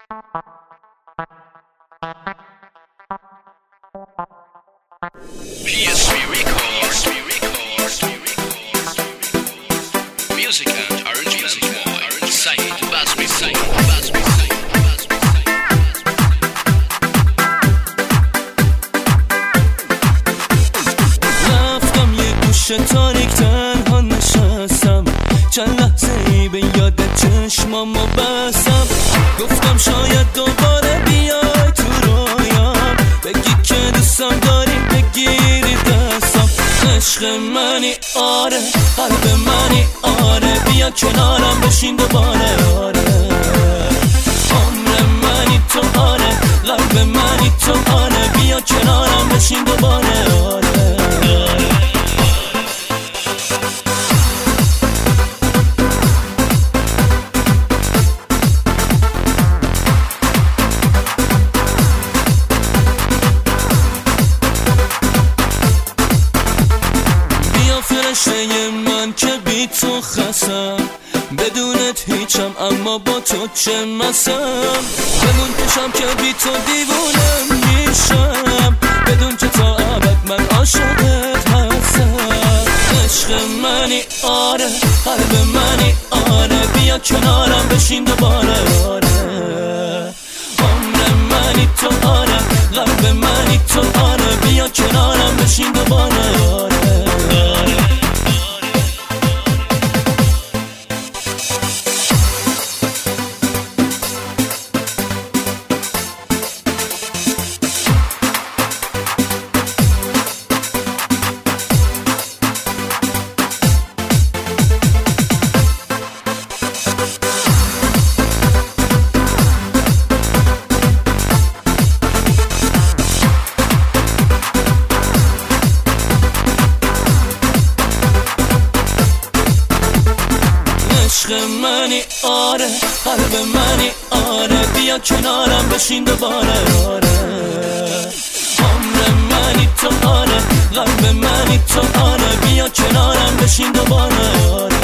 PSV Records. Music and arrangement by Saeed Basmi. رفتم یه گوشه تاریک تنها نشستم، چند لحظه ای به یاد چشمامو بستم. گفتم شاید دوباره بیای تو رویام، بگی که دوستم داری بگیری دستم. عشق منی آره، قلب منی آره، بیا کنارم بشین دوباره آره. عمر منی تو آره، قلب منی تو آره، بیا کنارم بشین دوباره آره. فرشته من که بی تو خستم، بدونت هیچم اما با تو چه مسم. بدون پشم که بی تو دیوونه میشم، بدون که تا ابد من عاشقت هستم. عشق منی آره، قلب منی آره، بیا کنارم بشین دوباره آره. عمر منی تو آره، قلب منی تو آره، بیا کنارم بشین دوباره آره. عشق منی آره، قلب منی آره، بیا کنارم بشین دوباره آره. عمر منی تو آره، قلب منی تو آره، بیا کنارم بشین دوباره آره.